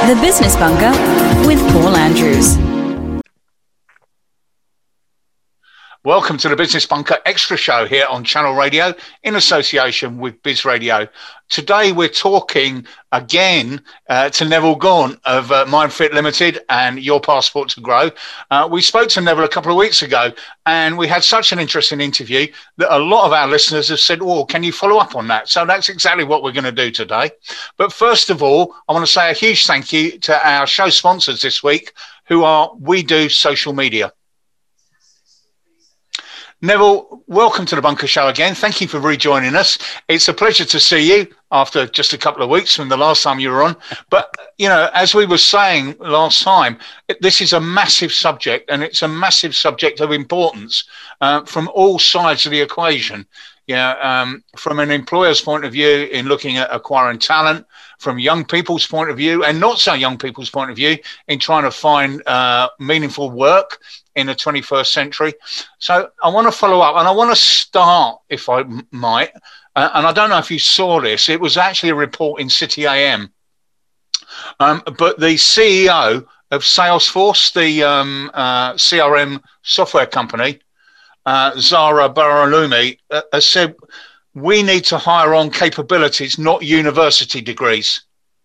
The Business Bunker with Paul Andrews. Welcome to the Business Bunker Extra Show here on Channel Radio in association with Biz Radio. Today we're talking again to Neville Gaunt of MindFit Limited and Your Passport to Grow. We spoke to Neville a couple of weeks ago and we had such an interesting interview that a lot of our listeners have said, oh, can you follow up on that? So that's exactly what we're going to do today. But first of all, I want to say a huge thank you to our show sponsors this week, who are We Do Social Media. Neville, welcome to the Bunker Show again. Thank you for rejoining us. It's a pleasure to see you after just a couple of weeks from the last time you were on. But, you know, as we were saying last time, this is a massive subject, and it's a massive subject of importance from all sides of the equation. From an employer's point of view in looking at acquiring talent, from young people's point of view and not so young people's point of view in trying to find meaningful work in the 21st century. So I want to follow up, and I want to start, if I might, and I don't know if you saw this, it was actually a report in City AM, but the CEO of Salesforce, the CRM software company, Zara Baralumi, has said, we need to hire on capabilities, not university degrees.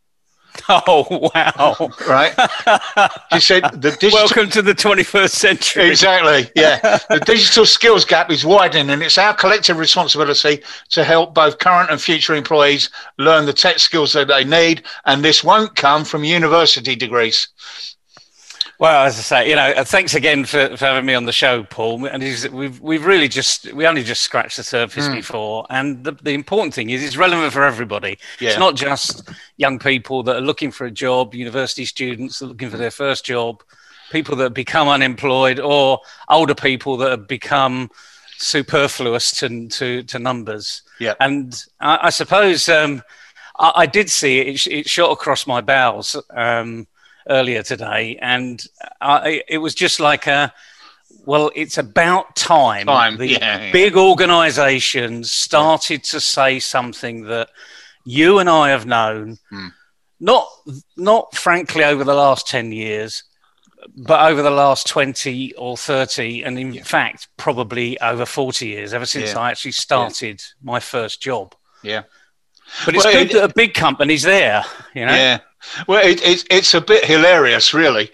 Oh, wow. Right. She said, welcome to the 21st century. Exactly. Yeah. The digital skills gap is widening, and it's our collective responsibility to help both current and future employees learn the tech skills that they need. And this won't come from university degrees. Well, as I say, thanks again for having me on the show, Paul. And we only just scratched the surface before. And the important thing is it's relevant for everybody. Yeah. It's not just young people that are looking for a job, university students that are looking for their first job, people that have become unemployed, or older people that have become superfluous to numbers. Yeah. And I suppose I did see it shot across my bowels earlier today, and it was just like it's about time. Big organisations started to say something that you and I have known, not frankly over the last 10 years, but over the last 20 or 30, and in fact, probably over 40 years, ever since I actually started my first job. Yeah. But it's good that a big company's there, Yeah. Well, it's a bit hilarious, really.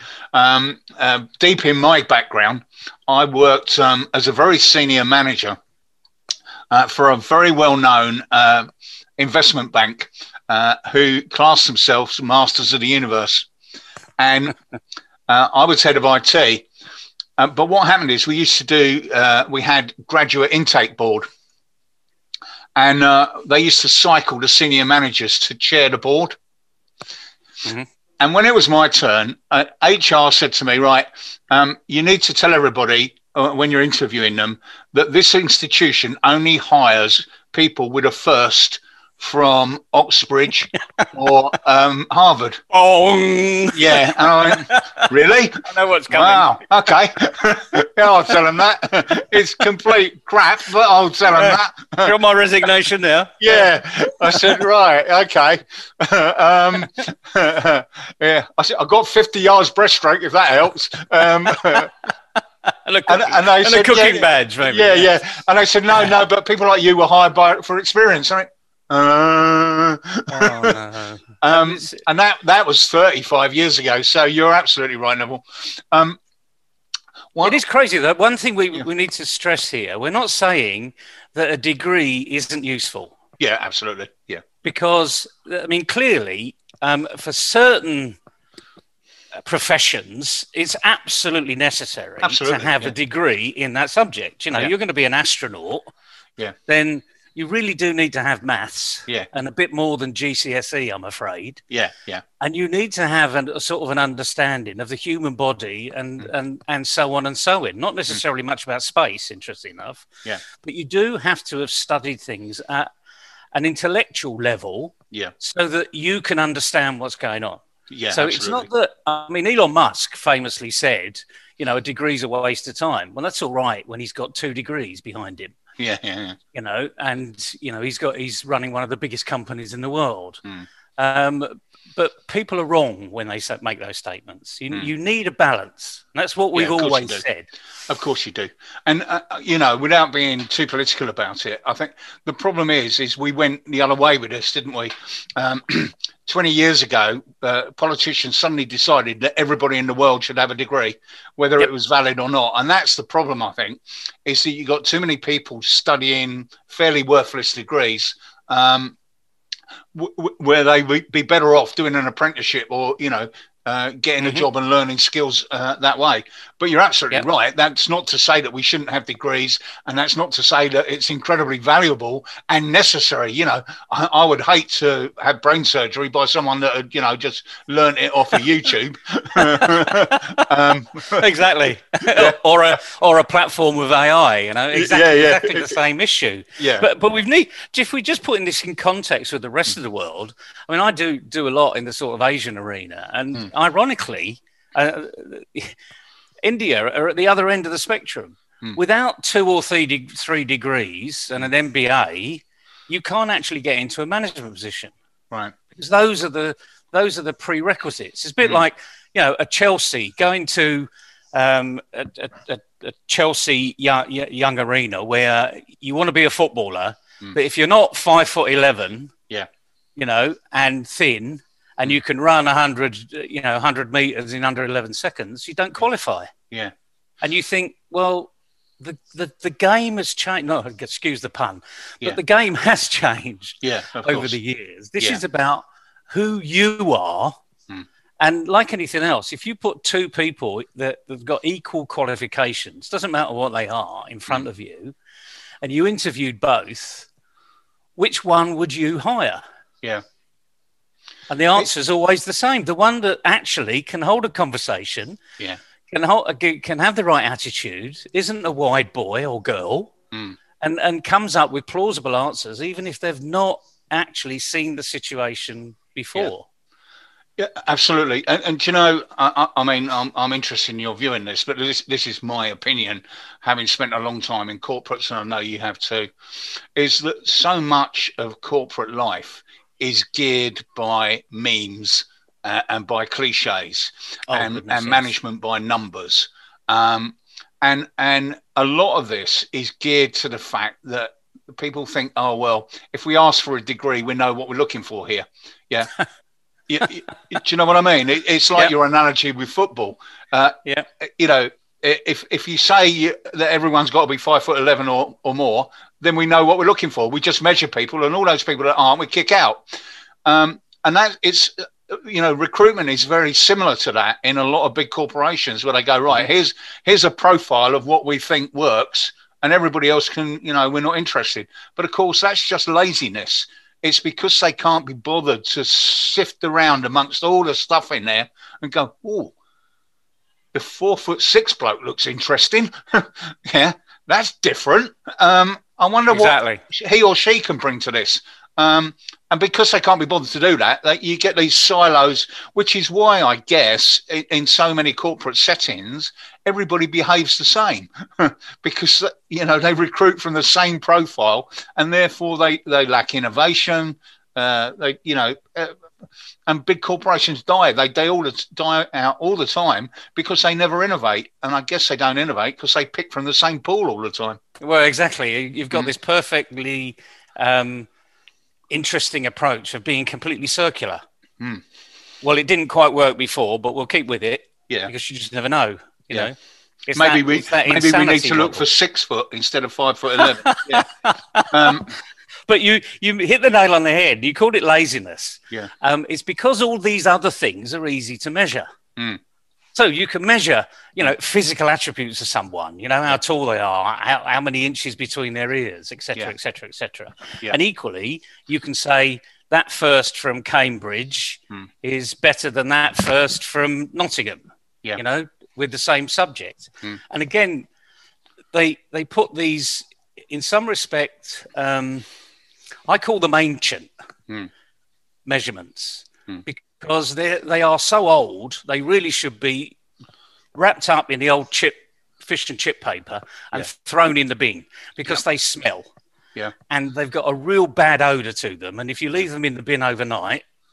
Deep in my background, I worked as a very senior manager for a very well-known investment bank who classed themselves masters of the universe. And I was head of IT. But what happened is we used to do, we had graduate intake board. And they used to cycle the senior managers to chair the board. Mm-hmm. And when it was my turn, HR said to me, right, you need to tell everybody when you're interviewing them that this institution only hires people with a first from Oxbridge or Harvard. Oh, yeah. And I went, really? I know what's coming. Wow. Okay. Yeah, I'll tell them that. It's complete crap, but I'll tell them that. Got my resignation now. Yeah. I said, right. Okay. Yeah. I said, I got 50 yards breaststroke, if that helps. And a cooking badge, maybe. Yeah. And they said, no, but people like you were hired for experience. I mean, and that was 35 years ago. So you're absolutely right, Neville. It is crazy though. One thing we need to stress here: we're not saying that a degree isn't useful. Yeah, absolutely. Yeah, because I mean, clearly, for certain professions, it's absolutely necessary to have a degree in that subject. You're going to be an astronaut. Yeah. Then you really do need to have maths, and a bit more than GCSE, I'm afraid. Yeah. And you need to have a sort of an understanding of the human body and so on and so on. Not necessarily much about space, interesting enough. Yeah. But you do have to have studied things at an intellectual level, so that you can understand what's going on. Yeah. So absolutely. It's not that. I mean, Elon Musk famously said, a degree's a waste of time. Well, that's all right when he's got 2 degrees behind him. Yeah. He's running one of the biggest companies in the world. But people are wrong when they make those statements. You need a balance. And that's what we've always said. Of course you do. And, without being too political about it, I think the problem is we went the other way with this, didn't we? 20 years ago, politicians suddenly decided that everybody in the world should have a degree, whether it was valid or not. And that's the problem, I think, is that you've got too many people studying fairly worthless degrees, where they would be better off doing an apprenticeship or, getting a job and learning skills that way. But you're absolutely right. That's not to say that we shouldn't have degrees, and that's not to say that it's incredibly valuable and necessary. I would hate to have brain surgery by someone that had, just learned it off of YouTube. Exactly. or a platform with AI, exactly the same issue. Yeah. But if we just put in this in context with the rest of the world, I mean, I do a lot in the sort of Asian arena, and ironically, India are at the other end of the spectrum. Without 2 or 3 degrees and an MBA, you can't actually get into a management position, right? Because those are the prerequisites. It's a bit like a Chelsea going to a Chelsea young arena where you want to be a footballer, but if you're not 5'11", and thin, and you can run 100 meters in under 11 seconds, you don't qualify. Yeah. And you think, well, the game has changed. No, excuse the pun, but the game has changed over the years. This is about who you are. And like anything else, if you put 2 people that have got equal qualifications, doesn't matter what they are, in front of you, and you interviewed both, which one would you hire? Yeah. And the answer is always the same. The one that actually can hold a conversation, can have the right attitude, isn't a wide boy or girl, and comes up with plausible answers, even if they've not actually seen the situation before. Yeah, absolutely. And I mean, I'm interested in your view in this, but this is my opinion, having spent a long time in corporates, and I know you have too, is that so much of corporate life is geared by memes and by cliches and management by numbers. And a lot of this is geared to the fact that people think, oh, well, if we ask for a degree, we know what we're looking for here. Yeah. Do you know what I mean? It's like your analogy with football. If you say that everyone's got to be 5'11" or more, then we know what we're looking for. We just measure people, and all those people that aren't, we kick out. And that it's, recruitment is very similar to that in a lot of big corporations, where they go, right, here's a profile of what we think works, and everybody else can, we're not interested. But of course, that's just laziness. It's because they can't be bothered to sift around amongst all the stuff in there and go, oh, the 4'6" bloke looks interesting. Yeah, that's different. I wonder what he or she can bring to this. And because they can't be bothered to do that, you get these silos, which is why I guess in so many corporate settings, everybody behaves the same because, they recruit from the same profile, and therefore they lack innovation. And big corporations die. They all die out all the time because they never innovate. And I guess they don't innovate because they pick from the same pool all the time. Well, exactly. You've got this perfectly interesting approach of being completely circular. Well, it didn't quite work before, but we'll keep with it. Yeah, because you just never know. You know, maybe we need to look for 6 foot instead of 5'11". Yeah. But you hit the nail on the head. You called it laziness. Yeah. It's because all these other things are easy to measure. So you can measure, physical attributes of someone, how tall they are, how many inches between their ears, etc., etc., etc. And equally, you can say that first from Cambridge is better than that first from Nottingham, with the same subject. And again, they put these, in some respect, I call them ancient measurements because they are so old, they really should be wrapped up in the old fish and chip paper and thrown in the bin because they smell. Yeah. And they've got a real bad odour to them. And if you leave them in the bin overnight,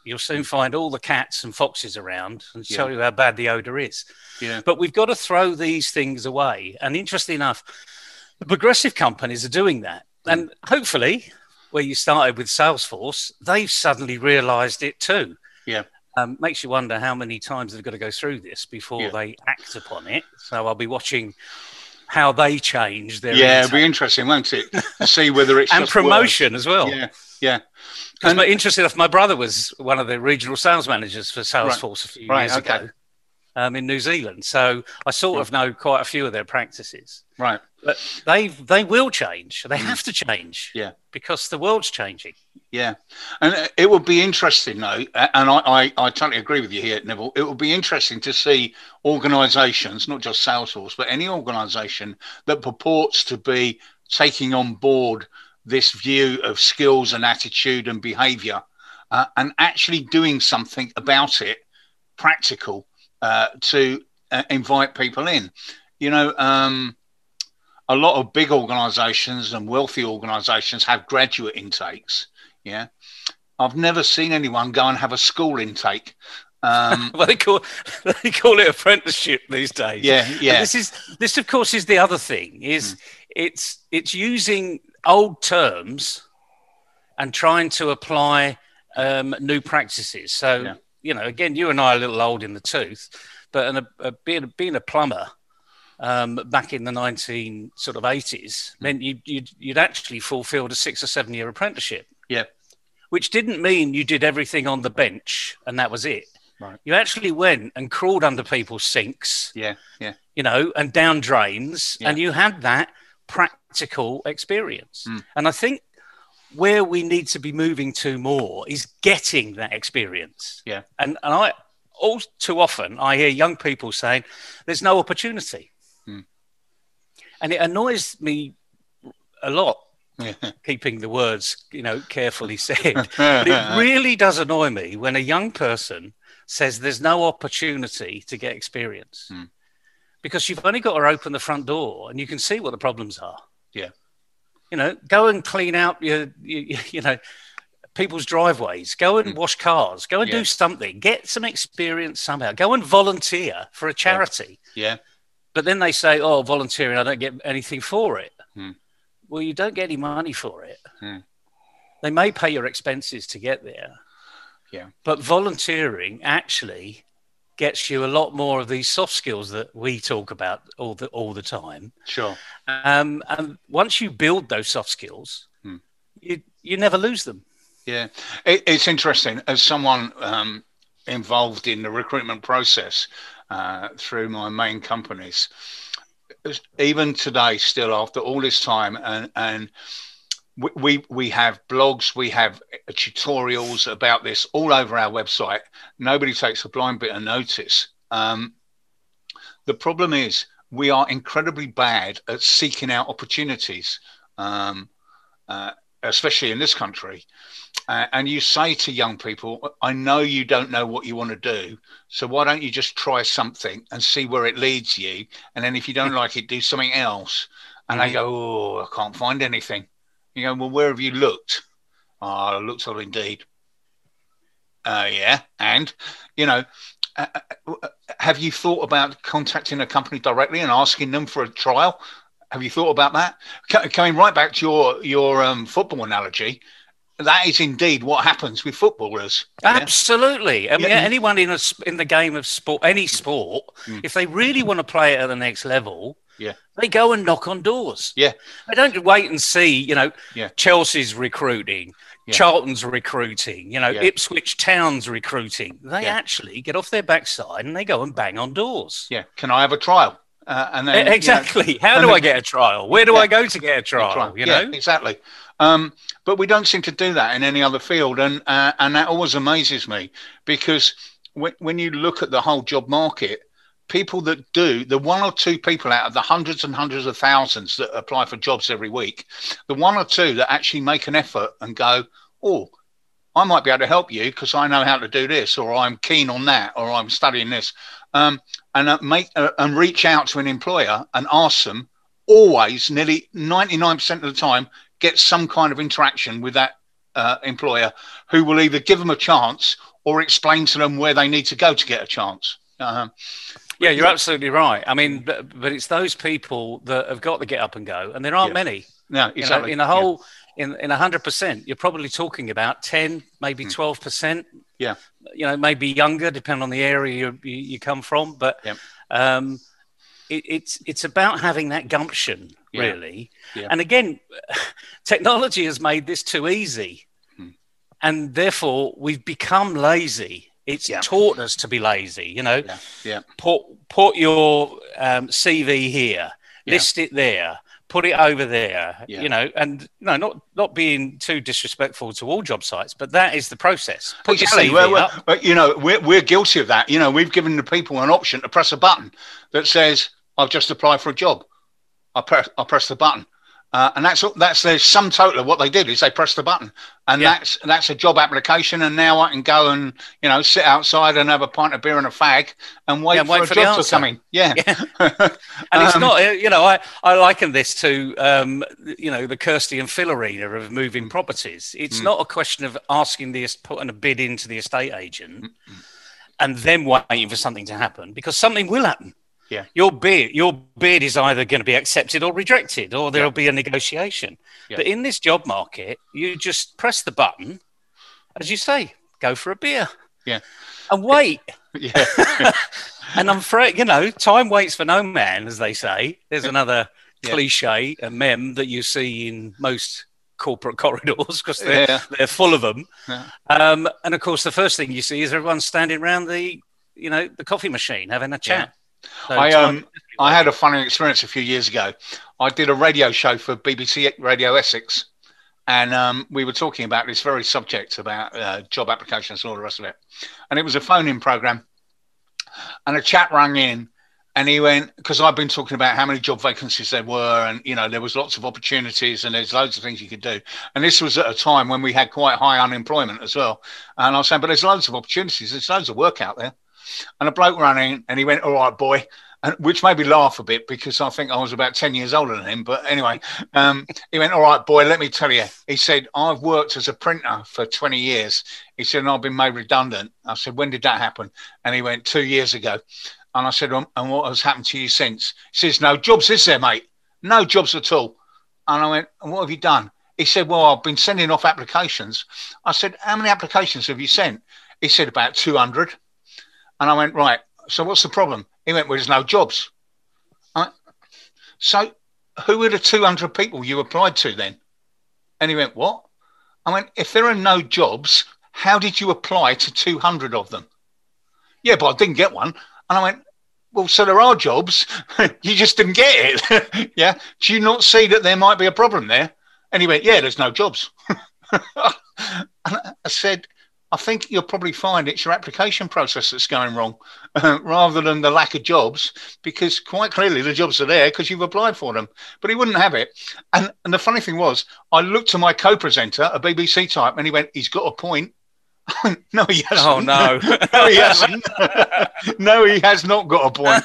you'll soon find all the cats and foxes around and show you how bad the odor is. Yeah. But we've got to throw these things away. And interestingly enough, the progressive companies are doing that. And hopefully, where you started with Salesforce, they've suddenly realized it too. Yeah. Makes you wonder how many times they've got to go through this before they act upon it. So I'll be watching how they change their it'll be interesting, won't it, to see whether it's and promotion as well. Yeah. But interesting enough, my brother was one of the regional sales managers for Salesforce a few years ago in New Zealand. So I sort of know quite a few of their practices. Right. But they will change. They have to change. Yeah. Because the world's changing. Yeah. And it would be interesting, though, and I totally agree with you here, Neville. It would be interesting to see organisations, not just Salesforce, but any organisation that purports to be taking on board this view of skills and attitude and behaviour and actually doing something about it, practical, to invite people in. You know, a lot of big organisations and wealthy organisations have graduate intakes. Yeah, I've never seen anyone go and have a school intake. Well, they call it apprenticeship these days. Yeah. And this of course is the other thing is it's using old terms and trying to apply new practices. So you know, again, you and I are a little old in the tooth, but being a plumber. Back in the 1980s meant you'd actually fulfilled a 6 or 7 year apprenticeship. Yeah. Which didn't mean you did everything on the bench and that was it. Right. You actually went and crawled under people's sinks. Yeah. You know, and down drains, and you had that practical experience. And I think where we need to be moving to more is getting that experience. Yeah. And I all too often I hear young people saying there's no opportunity. And it annoys me a lot, keeping the words, you know, carefully said. But it really does annoy me when a young person says there's no opportunity to get experience. Because you've only got to open the front door and you can see what the problems are. Yeah. You know, go and clean out your people's driveways. Go and wash cars. Go and do something. Get some experience somehow. Go and volunteer for a charity. Yeah. But then they say, oh, volunteering, I don't get anything for it. Well, you don't get any money for it. They may pay your expenses to get there. Yeah. But volunteering actually gets you a lot more of these soft skills that we talk about all the time. Sure. And once you build those soft skills, you never lose them. Yeah. It's interesting. As someone involved in the recruitment process, through my main companies, even today, still after all this time, and we have blogs, we have tutorials about this all over our website. Nobody takes a blind bit of notice. The problem is we are incredibly bad at seeking out opportunities, especially in this country. And you say to young people, I know you don't know what you want to do, so why don't you just try something and see where it leads you? And then if you don't like it, do something else. And they go, oh, I can't find anything. You go, well, where have you looked? Oh, I looked on Indeed. Yeah. And, you know, have you thought about contacting a company directly and asking them for a trial? Have you thought about that? Coming right back to your football analogy, that is indeed what happens with footballers. Absolutely. I mean, anyone in the game of sport, any sport, if they really want to play it at the next level, they go and knock on doors. Yeah. They don't wait and see, you know, Chelsea's recruiting, Charlton's recruiting, you know, Ipswich Town's recruiting. They actually get off their backside and they go and bang on doors. Yeah. Can I have a trial? And then, exactly. How do I get a trial? Where do I go to get a trial? You know, exactly. But we don't seem to do that in any other field, and that always amazes me, because when you look at the whole job market, people that do, the one or two people out of the hundreds and hundreds of thousands that apply for jobs every week, the one or two that actually make an effort and go, oh, I might be able to help you because I know how to do this, or I'm keen on that, or I'm studying this. And reach out to an employer and ask them, always, nearly 99% of the time, get some kind of interaction with that employer who will either give them a chance or explain to them where they need to go to get a chance. Yeah, you're absolutely right. I mean, but it's those people that have got to get up and go, and there aren't many. No, exactly. In a whole, in 100%, you're probably talking about 10, maybe 12%. Yeah. Maybe younger, depending on the area you come from. But it's about having that gumption, really. Yeah. And again, technology has made this too easy, and therefore we've become lazy. It's taught us to be lazy, Put your CV here, list it there, put it over there, and not being too disrespectful to all job sites, but that is the process. Put your CV up. But we're guilty of that. We've given the people an option to press a button that says, "I've just applied for a job." I press the button. And that's the sum total of what they did is they pressed the button, and that's a job application. And now I can go and sit outside and have a pint of beer and a fag and wait for a job to come in. Yeah. And it's not I liken this to the Kirsty and Phil arena of moving properties. It's not a question of putting a bid into the estate agent and then waiting for something to happen, because something will happen. Yeah. Your bid is either going to be accepted or rejected, or there'll be a negotiation. Yeah. But in this job market, you just press the button, as you say, go for a beer. Yeah. And wait. Yeah. And I'm afraid, time waits for no man, as they say. There's another cliche, a meme that you see in most corporate corridors, because they're full of them. Yeah. And of course, the first thing you see is everyone standing around the coffee machine having a chat. Yeah. So I had a funny experience a few years ago. I did a radio show for BBC Radio Essex, and we were talking about this very subject about job applications and all the rest of it. And it was a phone-in program, and a chap rang in, and he went, because I've been talking about how many job vacancies there were, and there was lots of opportunities, and there's loads of things you could do. And this was at a time when we had quite high unemployment as well. And I was saying, but there's loads of opportunities, there's loads of work out there. And a bloke ran in and he went, "All right, boy," which made me laugh a bit because I think I was about 10 years older than him. But anyway, he went, "All right, boy, let me tell you." He said, "I've worked as a printer for 20 years. He said, "and I've been made redundant." I said, "When did that happen?" And he went, 2 years ago. And I said, "And what has happened to you since?" He says, "No jobs, is there, mate? No jobs at all." And I went, "And what have you done?" He said, "Well, I've been sending off applications." I said, "How many applications have you sent?" He said, "About 200. And I went, "Right, so what's the problem?" He went, "Well, there's no jobs." I went, "So who were the 200 people you applied to then?" And he went, "What?" I went, "If there are no jobs, how did you apply to 200 of them?" "Yeah, but I didn't get one." And I went, "Well, so there are jobs. You just didn't get it." Yeah. "Do you not see that there might be a problem there?" And he went, "Yeah, there's no jobs." And I said, "I think you'll probably find it's your application process that's going wrong rather than the lack of jobs, because quite clearly the jobs are there because you've applied for them." But he wouldn't have it. And the funny thing was, I looked to my co-presenter, a BBC type, and he went, "He's got a point." No, he hasn't. Oh, no. No, he hasn't. No, he has not got a point.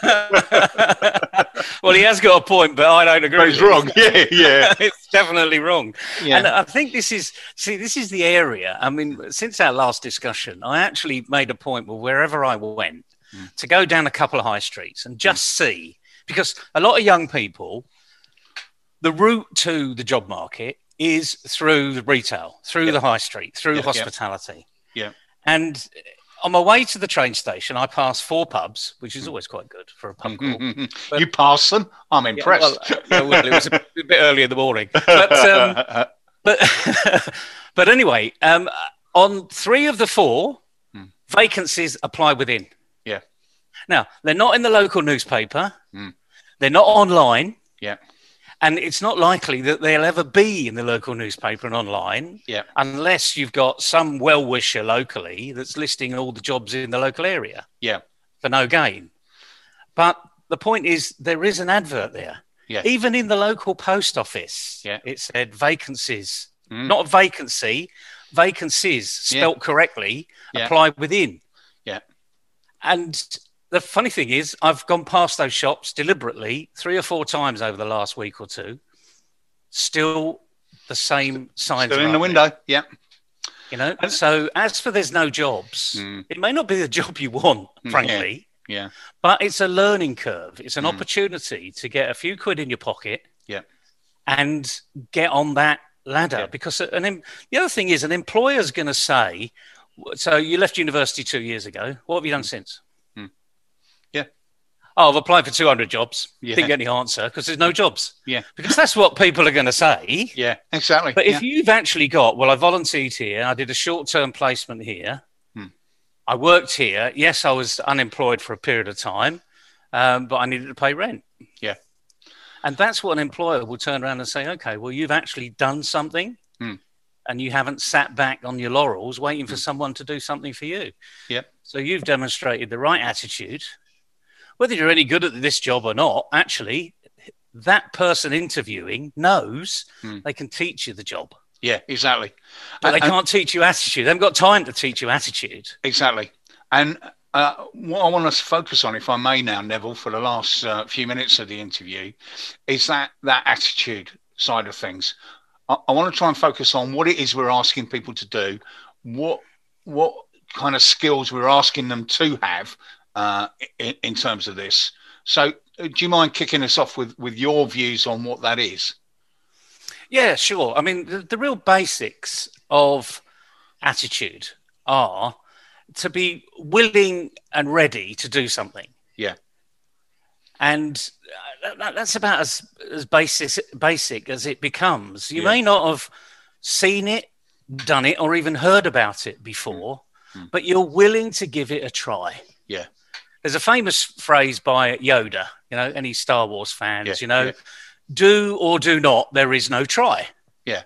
Well, he has got a point, but I don't agree. But it's wrong. Yeah. It's definitely wrong. Yeah. And I think this is the area. I mean, since our last discussion, I actually made a point wherever I went to go down a couple of high streets and just see, because a lot of young people, the route to the job market is through the retail, through the high street, through hospitality. Yeah. And on my way to the train station, I passed 4 pubs, which is always quite good for a pub crawl. But, you passed them? I'm impressed. Well, it was a bit early in the morning. But anyway, on 3 of the 4, vacancies apply within. Yeah. Now, they're not in the local newspaper. They're not online. Yeah. And it's not likely that they'll ever be in the local newspaper and online unless you've got some well-wisher locally that's listing all the jobs in the local area for no gain. But the point is, there is an advert there. Yeah. Even in the local post office, it said vacancies, not vacancy, vacancies spelt correctly, apply within. Yeah. And the funny thing is, I've gone past those shops deliberately 3 or 4 times over the last week or two. Still the same signs. Still in the window. Yeah. So as for there's no jobs, it may not be the job you want, frankly. Yeah. But it's a learning curve. It's an opportunity to get a few quid in your pocket. Yeah. And get on that ladder. Yeah. Because the other thing is, an employer's going to say, so you left university 2 years ago. What have you done since? Yeah. Oh, I've applied for 200 jobs. Yeah. Didn't get any answer because there's no jobs. Yeah. Because that's what people are going to say. Yeah, exactly. But if you've actually got, well, I volunteered here. I did a short-term placement here. I worked here. Yes, I was unemployed for a period of time, but I needed to pay rent. Yeah. And that's what an employer will turn around and say, okay, well, you've actually done something and you haven't sat back on your laurels waiting for someone to do something for you. Yeah. So you've demonstrated the right attitude. Whether you're any good at this job or not, actually, that person interviewing knows they can teach you the job. Yeah, exactly. But they can't teach you attitude. They haven't got time to teach you attitude. Exactly. And what I want us to focus on, if I may now, Neville, for the last few minutes of the interview, is that attitude side of things. I want to try and focus on what it is we're asking people to do, what kind of skills we're asking them to have in terms of this. So do you mind kicking us off with your views on what that is? Yeah, sure. I mean, the real basics of attitude are to be willing and ready to do something. Yeah. And that's about as basic as it becomes. You may not have seen it, done it, or even heard about it before, but you're willing to give it a try. Yeah. There's a famous phrase by Yoda, any Star Wars fans, do or do not, there is no try. Yeah.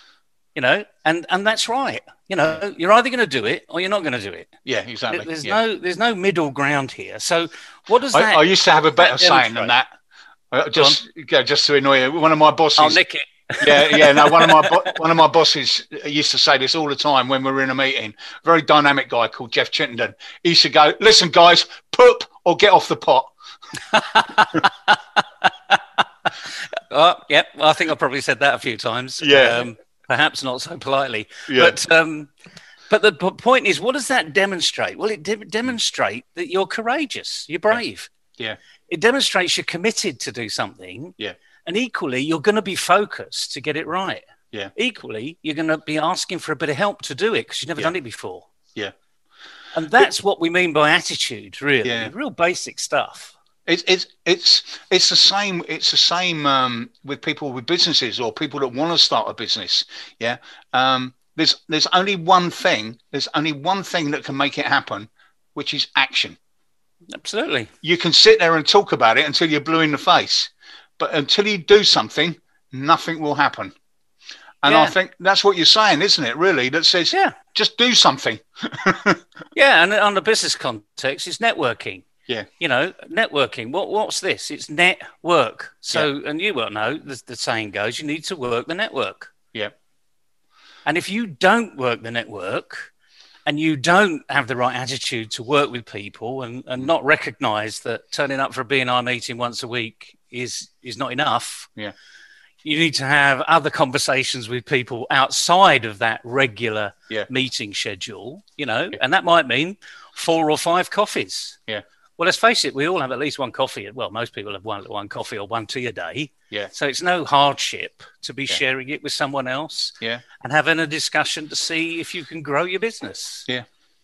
And that's right. You're either going to do it or you're not going to do it. Yeah, exactly. There's no middle ground here. So what does that? I used to have a better saying than that. Just to annoy you, one of my bosses. I'll nick it. No. One of my bosses used to say this all the time when we were in a meeting. Very dynamic guy called Jeff Chittenden. He used to go, "Listen, guys, poop or get off the pot." Yep. I think I probably said that a few times. Yeah. Perhaps not so politely. Yeah. But the point is, what does that demonstrate? Well, it demonstrates that you're courageous. You're brave. Yeah. It demonstrates you're committed to do something. Yeah. And equally, you're going to be focused to get it right. Yeah. Equally, you're going to be asking for a bit of help to do it because you've never done it before. Yeah. And that's what we mean by attitude, really. Yeah. Real basic stuff. It's the same. It's the same with people with businesses or people that want to start a business. Yeah. There's only one thing. There's only one thing that can make it happen, which is action. Absolutely. You can sit there and talk about it until you're blue in the face, but until you do something, nothing will happen. And I think that's what you're saying, isn't it? Really, that says, just do something. And on the business context, it's networking. Yeah. Networking. What's this? It's network. So, and you will know, the saying goes, you need to work the network. Yeah. And if you don't work the network and you don't have the right attitude to work with people and not recognize that turning up for a BNI meeting once a week is not enough. Yeah. You need to have other conversations with people outside of that regular meeting schedule, and that might mean 4 or 5 coffees. Yeah. Well, let's face it, we all have at least one coffee. Well, most people have one coffee or one tea a day. Yeah. So it's no hardship to be sharing it with someone else and having a discussion to see if you can grow your business. Yeah.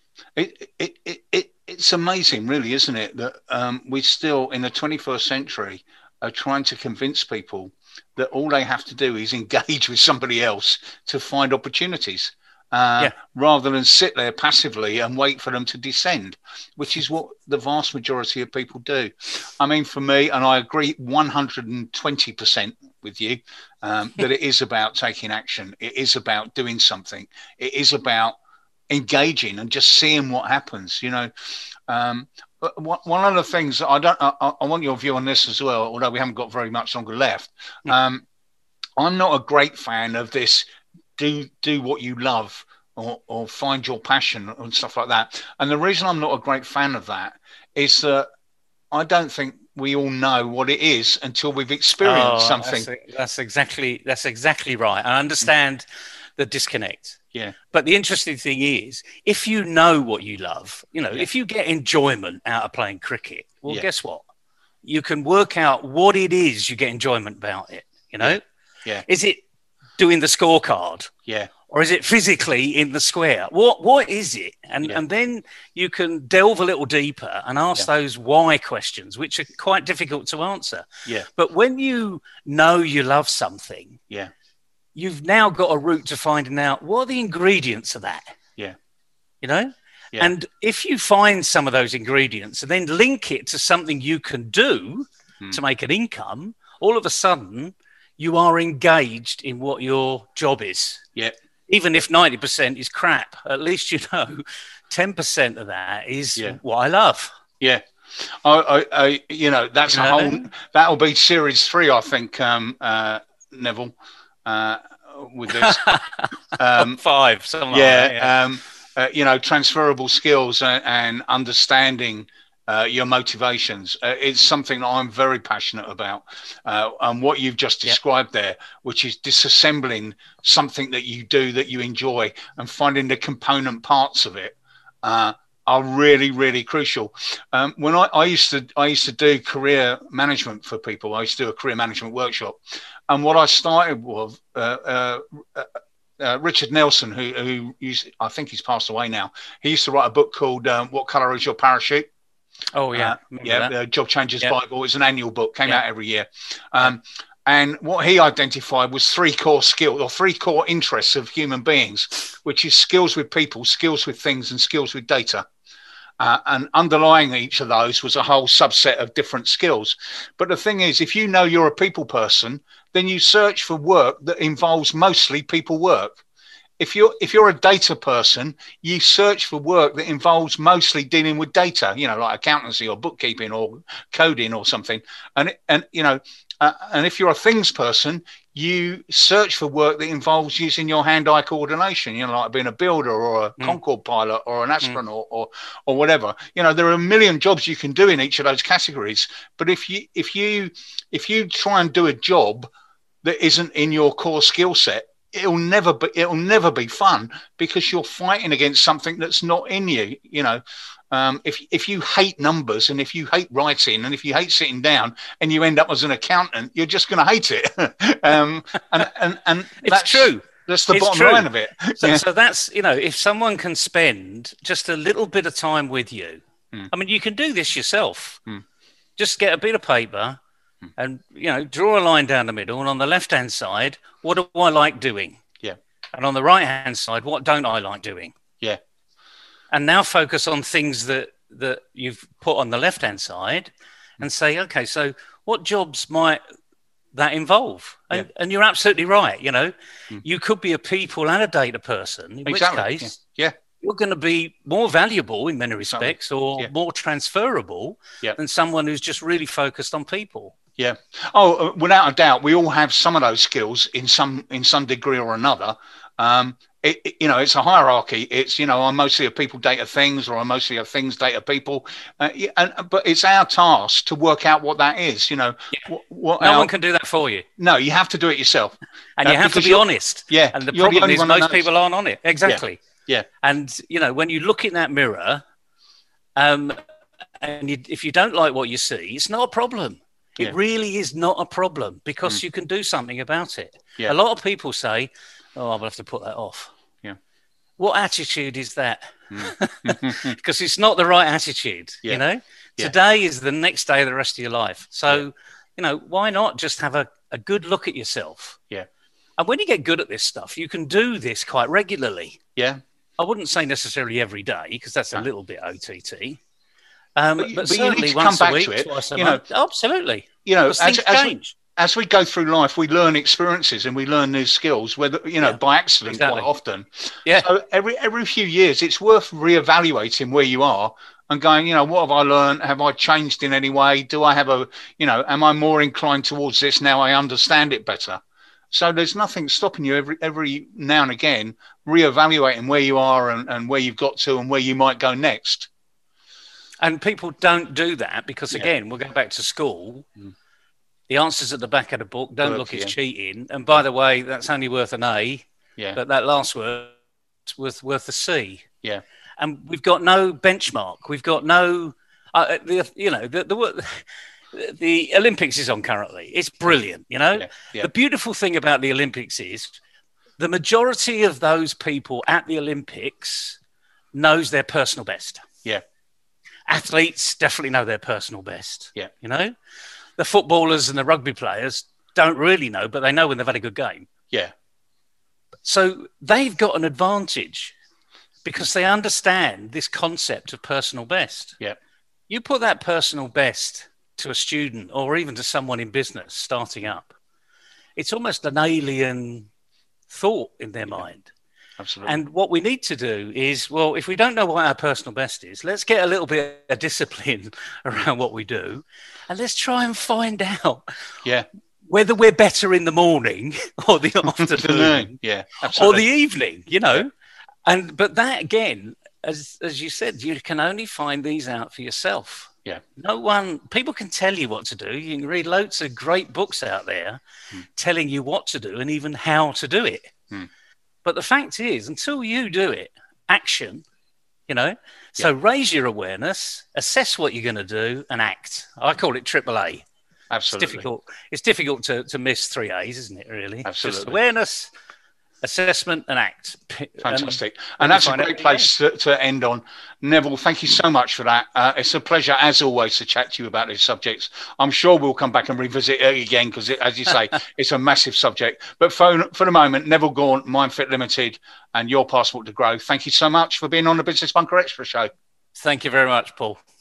It's amazing, really, isn't it, that we still, in the 21st century, are trying to convince people that all they have to do is engage with somebody else to find opportunities. Rather than sit there passively and wait for them to descend, which is what the vast majority of people do. I mean, for me, and I agree 120% with you, that it is about taking action. It is about doing something. It is about engaging and just seeing what happens. One of the things I want your view on this as well, although we haven't got very much longer left. I'm not a great fan of this. Do what you love or find your passion and stuff like that. And the reason I'm not a great fan of that is that I don't think we all know what it is until we've experienced something. That's exactly right. I understand the disconnect. Yeah. But the interesting thing is, if you know what you love, if you get enjoyment out of playing cricket, well, guess what? You can work out what it is you get enjoyment about it, Yeah. Is it doing the scorecard? Yeah. Or is it physically in the square? What is it? And then you can delve a little deeper and ask those why questions, which are quite difficult to answer. Yeah. But when you know you love something, you've now got a route to finding out what are the ingredients of that. Yeah. Yeah. And if you find some of those ingredients and then link it to something you can do to make an income, all of a sudden you are engaged in what your job is. Yeah. Even if 90% is crap, at least 10% of that is what I love. Yeah. That's a whole, that'll be series 3, I think, Neville, with this. 5, something like that. Transferable skills and understanding your motivations. It's something that I'm very passionate about. And what you've just described there, which is disassembling something that you do that you enjoy and finding the component parts of it, are really, really crucial. When I used to do career management for people, I used to do a career management workshop. And what I started with, Richard Nelson, who I think he's passed away now, he used to write a book called What Color Is Your Parachute? Oh, yeah. Job Changers Bible. It's an annual book, came out every year. And what he identified was 3 core skills or 3 core interests of human beings, which is skills with people, skills with things, and skills with data. And underlying each of those was a whole subset of different skills. But the thing is, if you know you're a people person, then you search for work that involves mostly people work. If you're a data person, you search for work that involves mostly dealing with data, like accountancy or bookkeeping or coding or something. And if you're a things person, you search for work that involves using your hand-eye coordination, like being a builder or a Concorde pilot or an astronaut or whatever. There are a million jobs you can do in each of those categories. But if you try and do a job that isn't in your core skill set, it'll never be fun, because you're fighting against something that's not in you. If you hate numbers, and if you hate writing, and if you hate sitting down, and you end up as an accountant, you're just going to hate it. And it's true. That's the bottom line of it. So that's, if someone can spend just a little bit of time with you, I mean, you can do this yourself. Just get a bit of paper and, draw a line down the middle. And on the left-hand side, what do I like doing? Yeah. And on the right-hand side, what don't I like doing? Yeah. And now focus on things that you've put on the left-hand side and say, okay, so what jobs might that involve? And you're absolutely right. You could be a people and a data person, in which case you're going to be more valuable in many respects or more transferable than someone who's just really focused on people. Yeah. Oh, without a doubt, we all have some of those skills in some degree or another. It's a hierarchy. It's, I'm mostly a people data things, or I'm mostly a things data people. But it's our task to work out what that is. No one can do that for you. No, you have to do it yourself. And you have to be honest. Yeah. And the problem is most people aren't on it. Exactly. Yeah. And, when you look in that mirror, if you don't like what you see, it's not a problem. It really is not a problem, because you can do something about it. Yeah. A lot of people say, oh, I'll have to put that off. Yeah. What attitude is that? Because it's not the right attitude, Yeah. Today is the next day of the rest of your life. So, why not just have a good look at yourself? Yeah. And when you get good at this stuff, you can do this quite regularly. Yeah. I wouldn't say necessarily every day, because that's a little bit OTT. But certainly you need to once come a back week, to it. twice a month. Absolutely. Things change. As we go through life, we learn experiences and we learn new skills, whether by accident quite often. Yeah. So every few years, it's worth reevaluating where you are and going, what have I learned? Have I changed in any way? Do I have am I more inclined towards this now I understand it better? So there's nothing stopping you every now and again reevaluating where you are and where you've got to and where you might go next. And people don't do that because, again, we'll go back to school. The answers at the back of the book don't look as cheating. And by the way, that's only worth an A. Yeah. But that last word was worth a C. Yeah. And we've got no benchmark. We've got no, the Olympics is on currently. It's brilliant, you know. Yeah. Yeah. The beautiful thing about the Olympics is the majority of those people at the Olympics knows their personal best. Yeah. Athletes definitely know their personal best. Yeah. You know, the footballers and the rugby players don't really know, but they know when they've had a good game. Yeah. So they've got an advantage because they understand this concept of personal best. Yeah. You put that personal best to a student or even to someone in business starting up, it's almost an alien thought in their mind. Absolutely. And what we need to do is, well, if we don't know what our personal best is, let's get a little bit of discipline around what we do, and let's try and find out whether we're better in the morning or the afternoon, or the evening, you know. But that again, as you said, you can only find these out for yourself. Yeah. People can tell you what to do. You can read loads of great books out there telling you what to do and even how to do it. But the fact is, until you do it, action, you know, so raise your awareness, assess what you're going to do and act. I call it AAA. Absolutely. It's difficult to miss 3 A's, isn't it, really? Absolutely. Just awareness, assessment and act. Fantastic. And that's a great place to end on. Neville, thank you so much for that. It's a pleasure, as always, to chat to you about these subjects. I'm sure we'll come back and revisit it again because, as you say, it's a massive subject. But for the moment, Neville Gaunt, MindFit Limited, and Your Passport to Grow, thank you so much for being on the Business Bunker Extra show. Thank you very much, Paul.